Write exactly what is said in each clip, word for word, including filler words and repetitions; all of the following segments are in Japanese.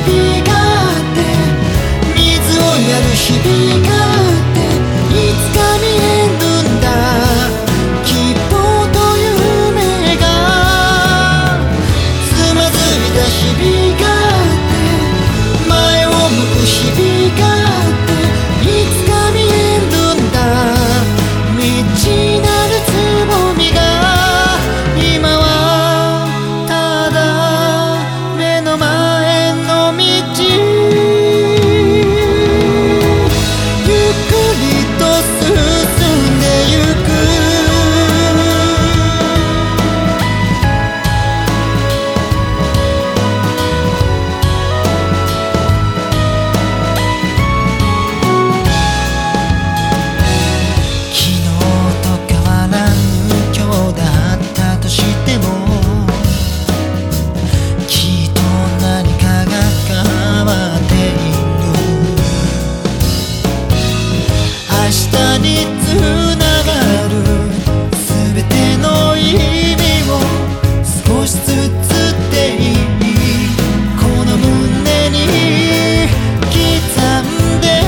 日があって水をやる日々があっていつか見えるんだ希望という夢がつまずいた日々があって前を向く日々があっていつか見えるんだ未知なるつぼみが今はただ目の前の道ゆっくりと進んでゆく昨日と変わらぬ今日だったとしてもきっと何かが変わっている明日につながる全ての意味を少しずつでいいこの胸に刻んで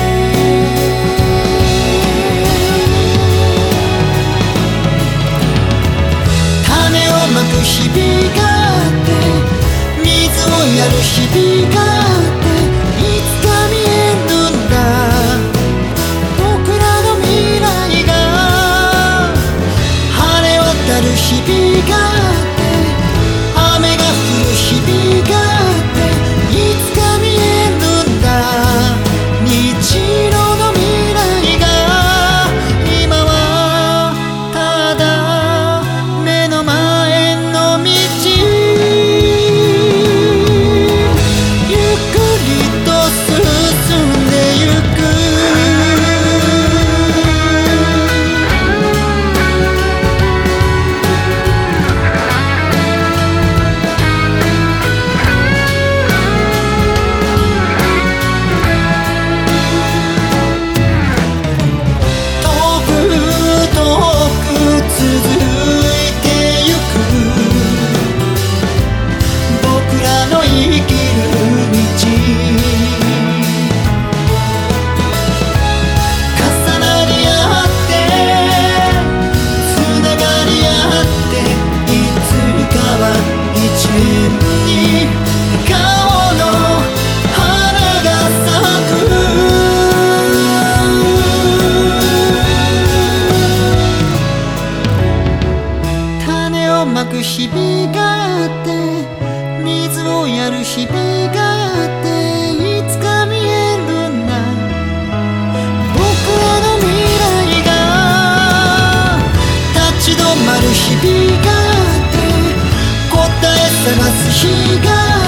種をまく日々があって水をやる日々があっていつか見えるんだ僕らの未来が晴れ渡る日々があって雨が降る日々があっていつか見えるんだ日色の未来が今はただ目の前の道ゆっくりと進んでゆく遠く遠く続いてゆく僕らの生きる道重なり合ってつながり合っていつかは一面に顔の花が咲く種をまく日々があって水をやる日々があっていつか見えるんだ僕らの未来が立ち止まる日々があって答え探す日があって